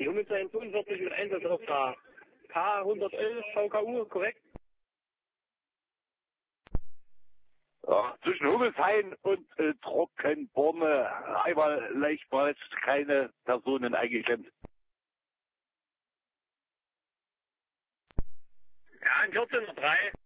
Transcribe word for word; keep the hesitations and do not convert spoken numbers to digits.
Die Hummelsheim fünfundvierzig mit Einsatz auf der K hundertelf V K U, korrekt? Ja, zwischen Hummelsheim und äh, Trockenborne einmal leichtmals keine Personen eingeklemmt. Ja, ein vierzehn Uhr drei.